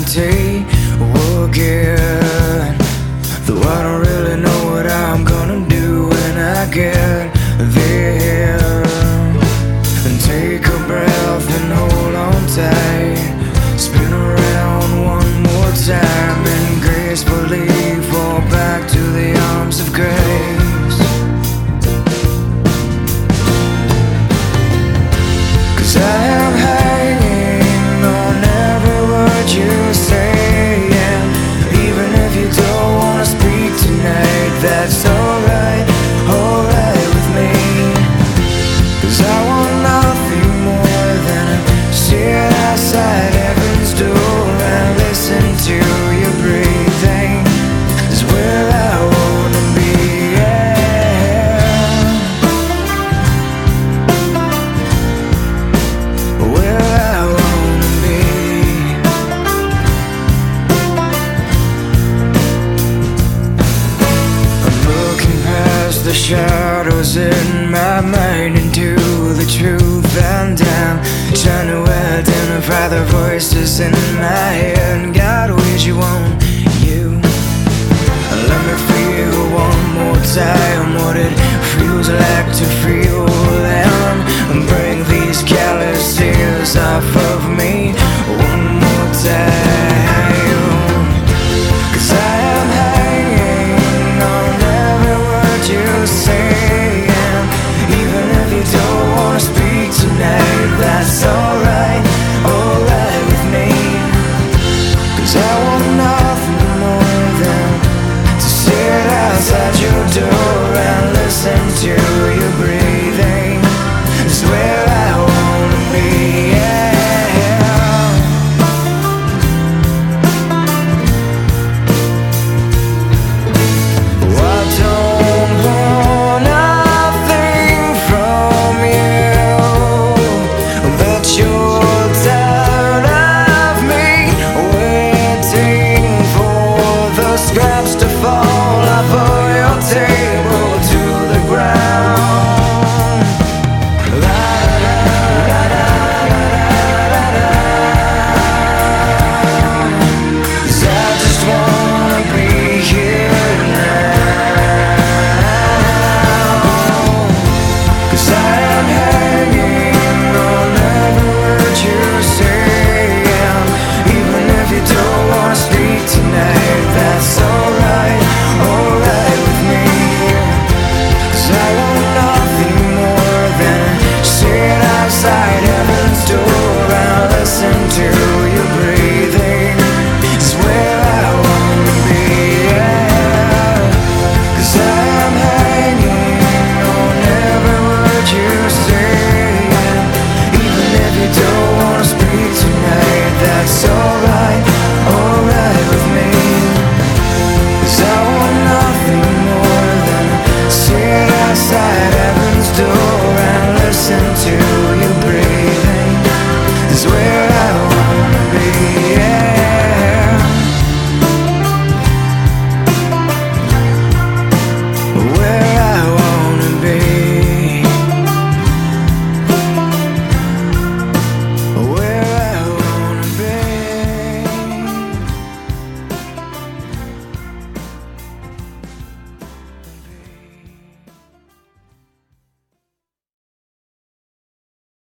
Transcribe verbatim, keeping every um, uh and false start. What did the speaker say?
reality again. Though I don't really know what I'm gonna do when I get there. And take a breath and hold on tight. Spin around one more time and gracefully fall back to the arms of grace. 'Cause I am hanging on every word you say, and even if you don't wanna speak tonight, that's alright, alright with me. 'Cause I want nothing more than to sit outside heaven's door and listen to your breathing. Is where I wanna be, yeah. Where I wanna be. I'm looking past the shadows in my mind into the truth, and I'm trying to identify the voices in my head.